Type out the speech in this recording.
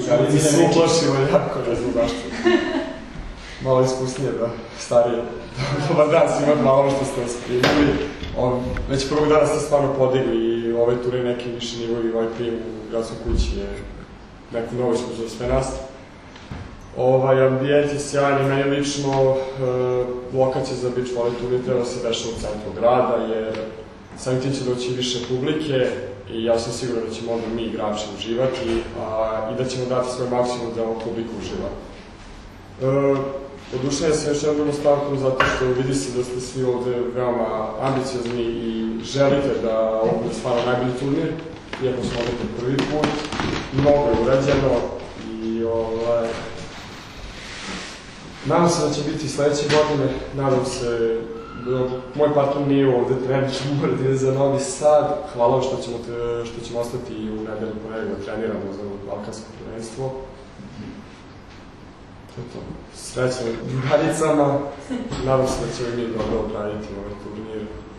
Drugarice su uplašile jako, ne znam zašto. Malo iskusnije da starije. Dobar dan svima, malo što ste nas primili. Već prvog dana ste stvarno podigli i ove ture neki više nivovi, ovaj prijem u gradskoj kući je neku novoćku za sve nas. Ambijent je sjajan i meni lično lokacija za beach volley turnir treba se dešava u centru grada, jer samim tim će doći više publike i ja sam siguran da ćemo onda mi igrači uživati i da ćemo dati svoj maksimum da ovo publika uživa. Oduševljen sam još jednom stavkom zato što vidi se da ste svi ovde veoma ambiciozni i želite da ovo bude stvarno najbolji turnir, iako smo ovde po prvi put. Mnogo je urađeno i nadam se da će biti sledeće godine, nadam se, moj partner nije ovde, trenutno mora da ide za Novi Sad, hvala vam što ćemo ostati i u nedelju ponedjeljak da treniramo za balkansko prvenstvo. Srećno drugaricama, nadam se da ćemo i mi dobro odraditi ovaj turnir.